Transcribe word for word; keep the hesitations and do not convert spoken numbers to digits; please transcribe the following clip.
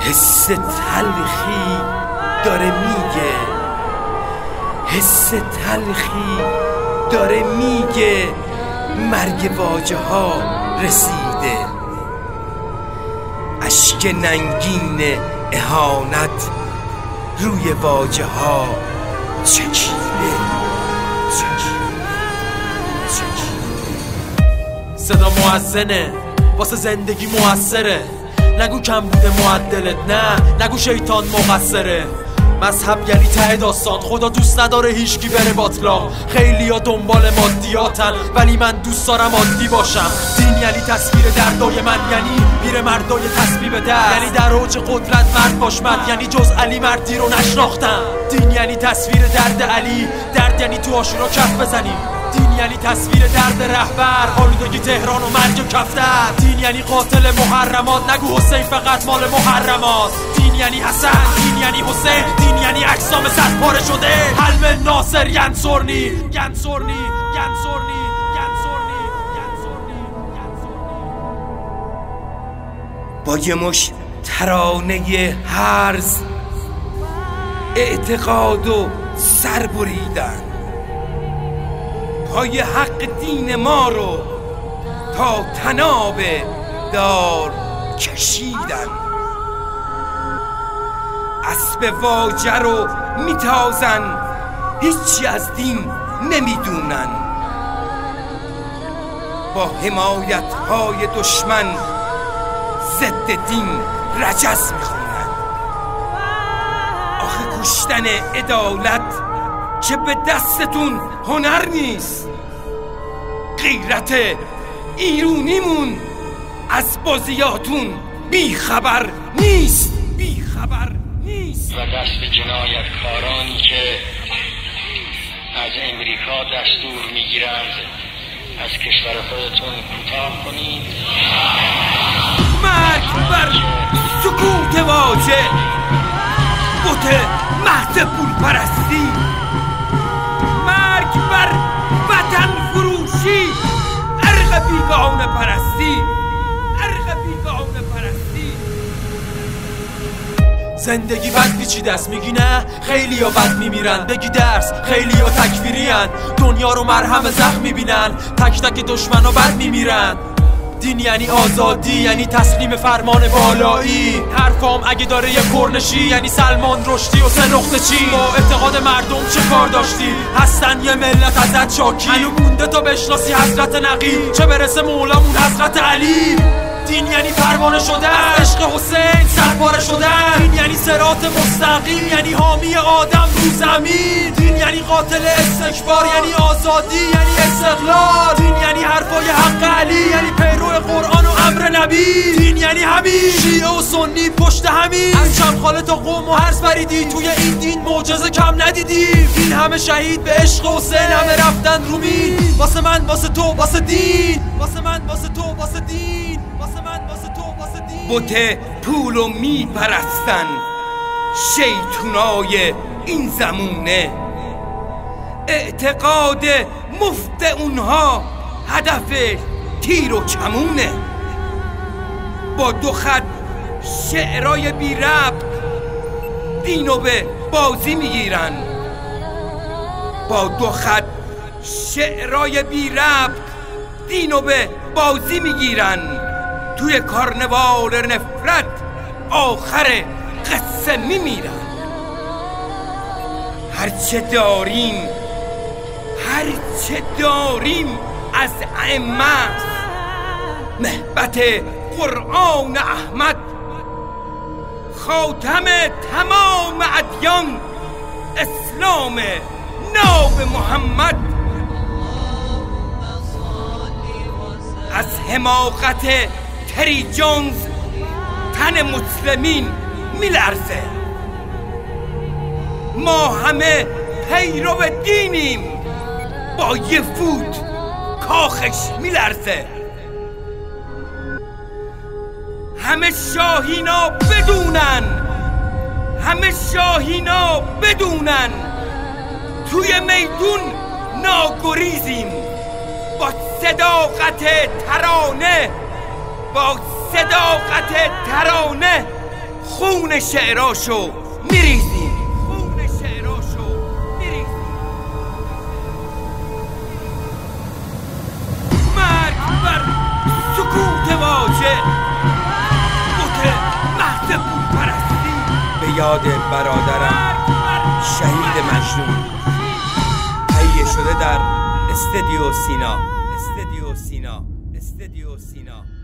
حس تلخی داره میگه، حس تلخی داره میگه مرگ واجه ها رسیده. اشک ننگین اهانت روی واجه ها چکیده چکیده چکیده. صدا مؤذنه واسه زندگی موثره، نگو کم بوده معدلت، نه نگو شیطان مقصره. مذهب یعنی ته داستان، خدا دوست نداره هیچکی بره باطلاق. خیلی ها دنبال مادیاتن ولی من دوست دارم عادی باشم. دین یعنی تصویر دردای من، یعنی میره مردای تسبیح دست، یعنی در اوج قدرت مرد باش مرد، یعنی جز علی مردی رو نشناختم. دین یعنی تصویر درد علی، درد یعنی تو عاشورا کف بزنیم. دین یعنی تصویر درد رهبر، آلودگی تهران و مرگ و کفتر. دین یعنی قاتل محرمات، نگو حسین فقط مال محرمات. دین یعنی حسن، دین یعنی حسین، دین یعنی اجسام صد پاره شده. حلم ناصر ینصرنی ینصرنی ینصرنی ینصرنی ینصرنی. با یه مش ترانه هرز اعتقاد و سر بریدن، پای حق دین ما رو تا طناب دار کشیدن. اسب واجه رو میتازن، هیچی از دین نمیدونن. با حمایت های دشمن ضد دین رجز میخونن. آخه کشتن عدالت که به دستتون هنر نیست. غیرت ایرونیمون از بازیاتون بی خبر نیست، بی خبر نیست. و دست جنایتکارانی که از امریکا دستور میگیرند از کشور خودتون کوتاه کنید. مرگ بر سکوت واجه، بت محض پول پرستی. مرگ بر وطن فروشی، ارق بیگانه پرستی، ارق بیگانه پرستی. زندگی بد پیچیده است، میگی نه خیلی ها بد میمیرن. بگی درس خیلی ها تکفیری هن، دنیا رو مرهم زخم میبینن. تک تک دشمن ها بد میمیرن. دین یعنی آزادی، یعنی تسلیم فرمان بالایی. حرفام اگه داره یه کرنشی، یعنی سلمان رشدی و سه نقطه چی. با اعتقاد مردم چه کار داشتی؟ هستن یه ملت ازت شاکی. هنو مونده تا بشناسی حضرت نقی، چه برسه مولامون حضرت علی. دین یعنی پروانه شدن، عشق حسین سرپاره شدن. دین یعنی صراط مستقیم، یعنی حامی آدم رو زمین. دین یعنی قاتل استکبار، یعنی آزادی، یعنی استقلال. دین یعنی حرفای حق علی، یعنی پیرو قرآن و امر نبی. دین یعنی همین شیعه و سنی پشت همین، از چمخاله تا قم و هرز بریدی. توی این دین معجزه کم ندیدیم. این همه شهید به عشق حسین، همه رفتن رو مین. واسه من واسه تو واسه دین، واسه من واسه تو واسه دین، واسه من واسه تو واسه دین. بت پولو میپرستن شیطونای این زمونه. اعتقاد مفت اونها هدف تیر و کمونه. با دو خط شعرای بی ربط دینو به بازی میگیرن. با دو خط شعرای بی ربط دینو به بازی میگیرن. توی کارنوال نفرت آخر قصه میمیرن. هرچه داریم هرچه داریم از ائمه است، محبت قرآن احمد، خاتم تمام ادیان، اسلام ناب محمد. از حماقت تری جونز تن مسلمین میلرزه. ما همه پیرو دینیم، با یه فوت کاخش میلرزه. همه شاهینا بدونن، همه شاهینا بدونن توی میدون ناگریزیم. با صداقت ترانه، با صداقت ترانه خون شعراشو میریزیم خون شعراشو میریزیم مرگ بر سکوت واژه بت مهد بودپرستی به یاد برادرم شهید مجنون تهیه شده در استدیو سینا استدیو سینا استدیو سینا